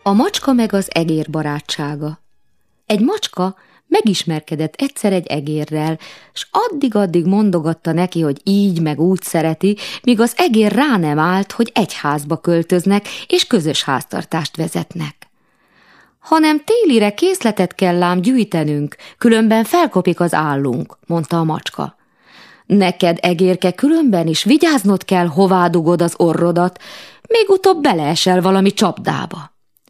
A macska meg az egér barátsága. Egy macska megismerkedett egyszer egy egérrel, s addig-addig mondogatta neki, hogy így meg úgy szereti, míg az egér rá nem állt, hogy egy házba költöznek, és közös háztartást vezetnek. Hanem télire készletet kell ám gyűjtenünk, különben felkopik az állunk, mondta a macska. Neked, egérke, különben is vigyáznod kell, hová dugod az orrodat, még utóbb beleesel valami csapdába.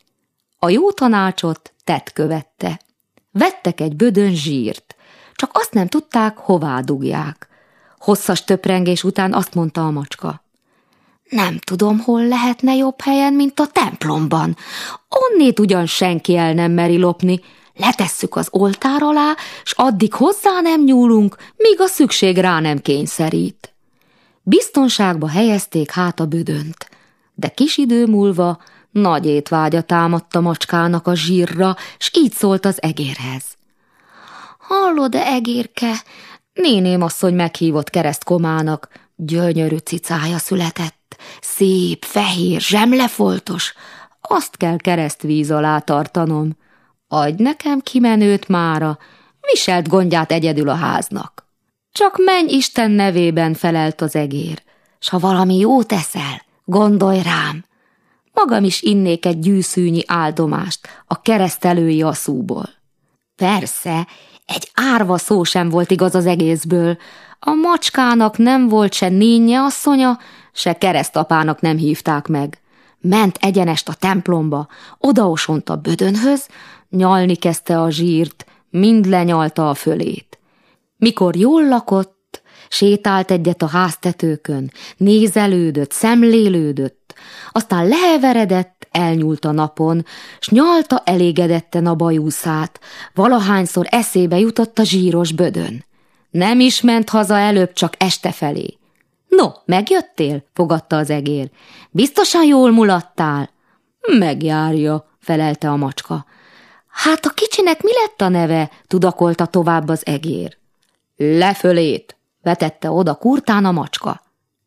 A jó tanácsot tett követte. Vettek egy bödön zsírt, csak azt nem tudták, hová dugják. Hosszas töprengés után azt mondta a macska. Nem tudom, hol lehetne jobb helyen, mint a templomban. Onnét ugyan senki el nem meri lopni. Letesszük az oltár alá, s addig hozzá nem nyúlunk, míg a szükség rá nem kényszerít. Biztonságba helyezték hát a bödönt, de kis idő múlva nagy étvágya támadt a macskának a zsírra, s így szólt az egérhez. Hallod-e, egérke? Néném asszony meghívott keresztkomának, gyönyörű cicája született, szép, fehér, zsemlefoltos, azt kell keresztvíz alá tartanom. Adj nekem kimenőt mára, viselt gondját egyedül a háznak. Csak menj Isten nevében, felelt az egér, s ha valami jót eszel, gondolj rám. Magam is innék egy gyűszűnyi áldomást a keresztelői aszúból. Persze, egy árva szó sem volt igaz az egészből. A macskának nem volt se nénje asszonya, se keresztapának nem hívták meg. Ment egyenest a templomba, odaosont a bödönhöz, nyalni kezdte a zsírt, mind lenyalta a fölét. Mikor jól lakott, sétált egyet a háztetőkön, nézelődött, szemlélődött, aztán leheveredett, elnyúlt a napon, s nyalta elégedetten a bajúszát, valahányszor eszébe jutott a zsíros bödön. Nem is ment haza előbb, csak este felé. No, megjöttél? Fogadta az egér. Biztosan jól mulattál? Megjárja, felelte a macska. Hát a kicsinek mi lett a neve? Tudakolta tovább az egér. Lefölét, vetette oda kurtán a macska.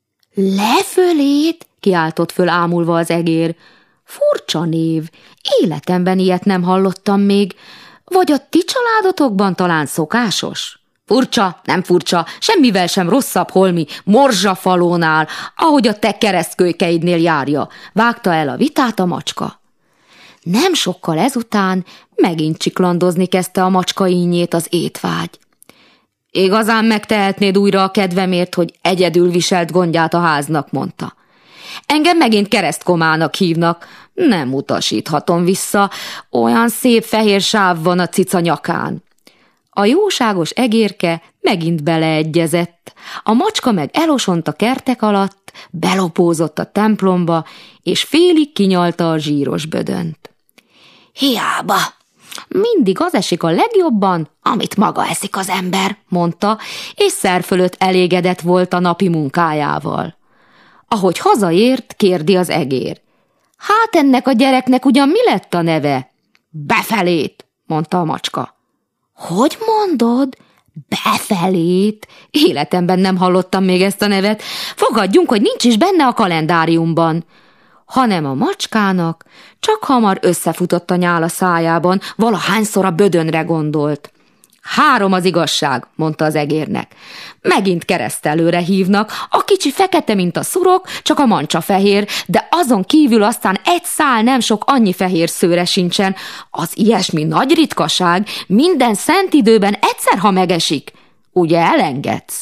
Lefölét? Kiáltott föl ámulva az egér. Furcsa név, életemben ilyet nem hallottam még. Vagy a ti családotokban talán szokásos? Furcsa, nem furcsa, semmivel sem rosszabb holmi morzsafalónál, ahogy a te keresztkölykeidnél járja, vágta el a vitát a macska. Nem sokkal ezután megint csiklandozni kezdte a macska ínnyét az étvágy. Igazán megtehetnéd újra a kedvemért, hogy egyedül viselt gondját a háznak, mondta. Engem megint keresztkomának hívnak, nem utasíthatom vissza, olyan szép fehér sáv van a cica nyakán. A jóságos egérke megint beleegyezett, a macska meg elosont a kertek alatt, belopózott a templomba, és félig kinyalta a zsíros bödönt. Hiába, mindig az esik a legjobban, amit maga eszik az ember, mondta, és szerfölött elégedett volt a napi munkájával. Ahogy hazaért, kérdi az egér. Hát ennek a gyereknek ugyan mi lett a neve? Befelét, mondta a macska. Hogy mondod? Befelét? Életemben nem hallottam még ezt a nevet. Fogadjunk, hogy nincs is benne a kalendáriumban. Hanem a macskának csak hamar összefutott a nyál a szájában, valahányszor a bödönre gondolt. 3 az igazság, mondta az egérnek. Megint keresztelőre hívnak, a kicsi fekete, mint a szurok, csak a mancsa fehér, de azon kívül aztán egy szál nem sok annyi fehér szőre sincsen. Az ilyesmi nagy ritkaság, minden szent időben egyszer, ha megesik. Ugye elengedsz?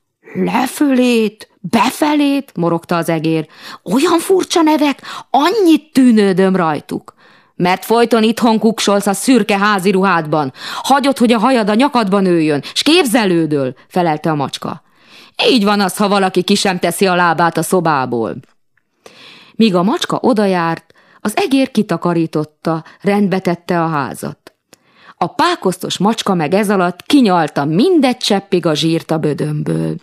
Lefölét, befelét, morogta az egér. Olyan furcsa nevek, annyit tűnődöm rajtuk. Mert folyton itthon kuksolsz a szürke házi ruhádban. Hagyod, hogy a hajad a nyakadban nőjön, s képzelődöl, felelte a macska. Így van az, ha valaki ki sem teszi a lábát a szobából. Míg a macska odajárt, az egér kitakarította, rendbe tette a házat. A pákosztos macska meg ez alatt kinyalta mindegy cseppig a zsírt a bödönből.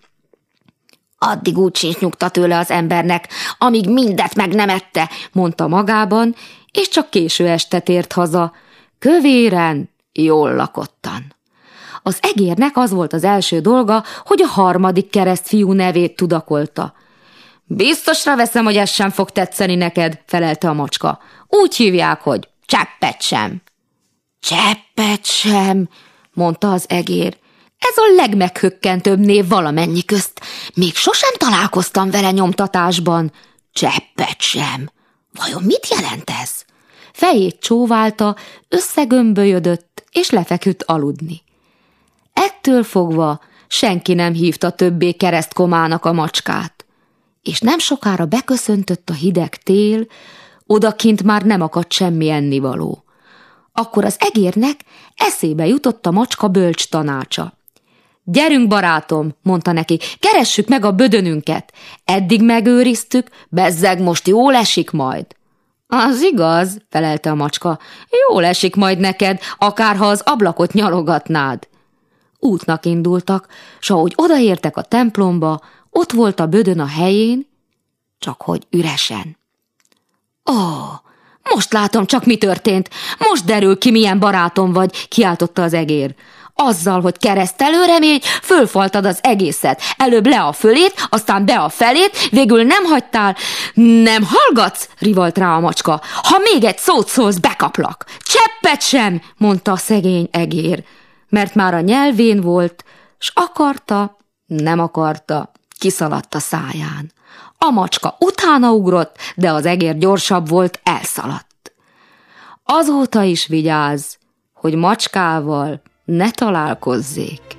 Addig úgy sincs nyugta tőle az embernek, amíg mindet meg nem ette, mondta magában, és csak késő este tért haza, kövéren, jól lakottan. Az egérnek az volt az első dolga, hogy a 3. keresztfiú nevét tudakolta. Biztosra veszem, hogy ez sem fog tetszeni neked, felelte a macska. Úgy hívják, hogy cseppet sem. Cseppet sem, mondta az egér. Ez a legmeghökkentőbb név valamennyi közt. Még sosem találkoztam vele nyomtatásban. Cseppet sem. Vajon mit jelent ez? Fejét csóválta, összegömbölyödött, és lefeküdt aludni. Ettől fogva senki nem hívta többé keresztkomának a macskát, és nem sokára beköszöntött a hideg tél, odakint már nem akadt semmi ennivaló. Akkor az egérnek eszébe jutott a macska bölcs tanácsa. Gyerünk, barátom, mondta neki, keressük meg a bödönünket. Eddig megőriztük, bezzeg most jól esik majd. Az igaz, felelte a macska, jól esik majd neked, akárha az ablakot nyalogatnád. Útnak indultak, s ahogy odaértek a templomba, ott volt a bödön a helyén, csak hogy üresen. Ó, most látom csak, mi történt, most derül ki, milyen barátom vagy, kiáltotta az egér. Azzal, hogy keresztelőremény, fölfaltad az egészet. Előbb le a fölét, aztán be a felét, végül nem hagytál. Nem hallgatsz? Rivalt rá a macska. Ha még egy szót szólsz, bekaplak. Cseppet sem, mondta a szegény egér, mert már a nyelvén volt, s akarta, nem akarta, kiszaladt a száján. A macska utána ugrott, de az egér gyorsabb volt, elszaladt. Azóta is vigyázz, hogy macskával ne találkozzék.